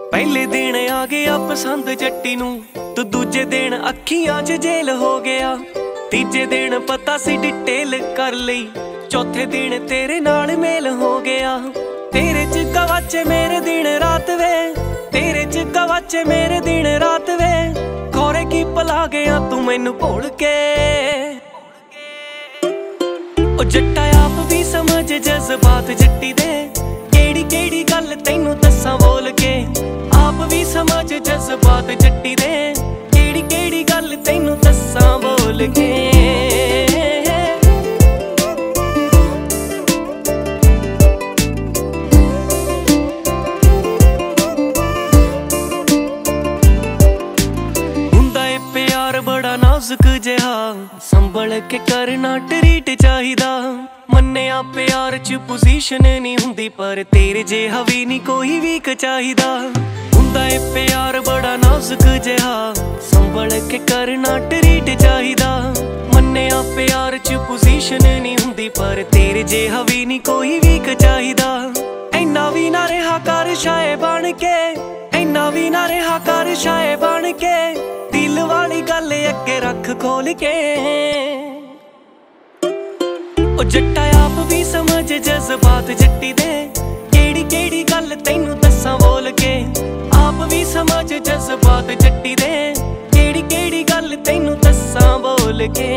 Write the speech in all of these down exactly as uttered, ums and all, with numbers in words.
ਪਹਿਲੇ ਦਿਨ ਆ ਗਿਆ ਪਸੰਦ ਜੱਟੀ ਨੂੰ, ਤੂੰ ਦੂਜੇ ਦਿਨ ਅੱਖੀਆਂ 'ਚ ਜੇਲ ਹੋ ਗਿਆ। ਤੀਜੇ ਦਿਨ ਪਤਾ ਸੀ ਡਿਟੇਲ ਕਰ ਲਈ, ਚੌਥੇ ਦਿਨ ਤੇਰੇ ਨਾਲ ਮੇਲ ਹੋ ਗਿਆ। ਤੇਰੇ 'ਚ ਗਵਾਚੇ ਮੇਰੇ ਦਿਨ ਰਾਤ ਵੇ, ਤੇਰੇ 'ਚ ਗਵਾਚੇ ਮੇਰੇ ਦਿਨ ਰਾਤ ਵੇ। ਖੋਰੇ ਕੀ ਭੁਲਾ ਗਿਆ ਤੂੰ ਮੈਨੂੰ ਭੁੱਲ ਕੇ। ਉਹ ਜੱਟਾ ਆਪ ਵੀ ਸਮਝ ਜਜ਼ਬਾਤ ਜੱਟੀ ਦੇ, ਕਿਹੜੀ ਕਿਹੜੀ ਗੱਲ ਤੈਨੂੰ ਦੱਸਾਂ ਬੋਲ ਕੇ। ਆਪ ਵੀ ਸਮਝ ਜਜ਼ਬਾਤ ਜੱਟੀ ਦੇ, ਕਿਹੜੀ ਕਿਹੜੀ ਗੱਲ ਤੈਨੂੰ ਦੱਸਾਂ ਬੋਲ ਕੇ। ਹੁੰਦਾ ਏ ਪਿਆਰ ਬੜਾ ਨਾਜ਼ੁਕ ਜਿਹਾ, ਸੰਭਲ ਕੇ ਕਰਨਾ ਟਰੀਟ ਚਾਹੀਦਾ। ਮੰਨਿਆ ਪਿਆਰ 'ਚ ਪੋਜੀਸ਼ਨ ਨਹੀਂ ਹੁੰਦੀ, ਪਰ ਤੇਰੇ ਜਿਹਾ ਵੀ ਨਹੀਂ ਕੋਈ ਵੀਕ ਚਾਹੀਦਾ। ਹੁੰਦਾ ਏ ਪਿਆਰ ਬੜਾ ਨਾਜ਼ੁਕ ਜਿਹਾ, ਸੰਭਲ ਕੇ ਕਰਨਾ ਟਰੀਟ ਚਾਹੀਦਾ। ਮੰਨਿਆ ਪਿਆਰ 'ਚ ਪੋਜੀਸ਼ਨ ਨਹੀਂ ਹੁੰਦੀ, ਪਰ ਤੇਰੇ ਜਿਹਾ ਵੀ ਨਹੀਂ ਕੋਈ ਵੀਕ ਚਾਹੀਦਾ। ਇੰਨਾ ਵੀ ਨਾ ਰਿਹਾ ਕਰ ਸ਼ਾਏ ਬਣ ਕੇ, ਇੰਨਾ ਵੀ ਨਾ ਰਿਹਾ ਕਰ ਸ਼ਾਏ ਬਣ ਕੇ। ਦਿਲ ਵਾਲੀ ਗੱਲ ਅੱਗੇ ਰੱਖ ਖੋਲ ਕੇ। ਉਹ ਜੱਟਾ ਆਪ ਵੀ ਸਮਝ ਜਜ਼ਬਾਤ ਜੱਟੀ ਦੇ, ਕਿਹੜੀ ਕਿਹੜੀ ਗੱਲ ਤੈਨੂੰ ਦੱਸਾਂ ਬੋਲ ਕੇ। ਆਪ ਵੀ ਸਮਝ ਜਜ਼ਬਾਤ ਜੱਟੀ ਦੇ, ਕਿਹੜੀ ਕਿਹੜੀ ਗੱਲ ਤੈਨੂੰ ਦੱਸਾਂ ਬੋਲ ਕੇ।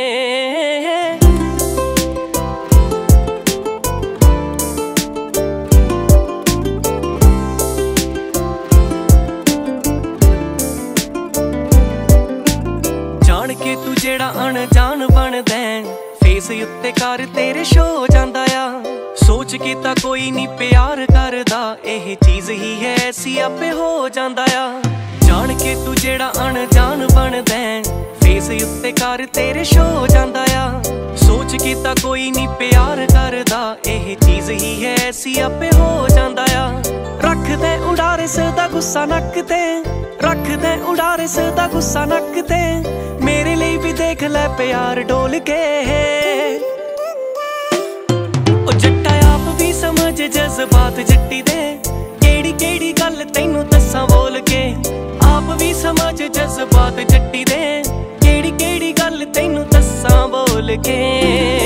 ਜਾਣ ਕੇ ਤੂੰ ਜਿਹੜਾ ਅਣਜਾਣ ਬਣਦਾ, ਫੇਸ ਉੱਤੇ ਕਰ ਤੇਰੇ ਸ਼ੋ ਜਾਂਦਾ ਆ। ਸੋਚ ਕੇ ਤਾਂ ਕੋਈ ਨਹੀਂ ਪਿਆਰ ਕਰਦਾ, ਇਹ ਚੀਜ਼ ਹੀ ਹੈ ਐਸੀ ਆਪੇ ਹੋ ਜਾਂਦਾ ਆ। ਜਾਣ ਕੇ ਤੂੰ ਜਿਹੜਾ ਅਣਜਾਣ ਬਣਦਾ, ਫੇਸ ਉੱਤੇ ਕਰ ਤੇਰੇ ਸ਼ੋ ਜਾਂਦਾ ਆ। ਸੋਚ ਕੇ ਤਾਂ ਕੋਈ ਨਹੀਂ ਪਿਆਰ ਕਰਦਾ, ਇਹ ਚੀਜ਼ ਹੀ ਹੈ ਐਸੀ ਆਪੇ ਹੋ ਜਾਂਦਾ ਆ। ਰੱਖਦੇ ਉਡਾਰਿਸ ਦਾ ਗੁੱਸਾ ਨੱਕ ਤੇ, ਰੱਖਦੇ ਉਡਾਰਿਸ ਦਾ ਗੁੱਸਾ ਨੱਕ ਤੇ। ਮੇਰੇ ਲਈ ਵੀ ਦੇਖ ਲੈ ਪਿਆਰ ਡੋਲ ਕੇ। ਉਹ ਜੱਟਾ ਆਪ ਵੀ ਸਮਝ ਜਜ਼ਬਾਤ ਜੱਟੀ ਦੇ, ਕਿਹੜੀ ਕਿਹੜੀ ਗੱਲ ਤੈਨੂੰ ਦੱਸਾਂ ਬੋਲ ਕੇ। ਆਪ ਵੀ ਸਮਝ ਜਜ਼ਬਾਤ ਜੱਟੀ ਦੇ, ਕਿਹੜੀ ਕਿਹੜੀ ਗੱਲ ਤੈਨੂੰ ਦੱਸਾਂ ਬੋਲ ਕੇ।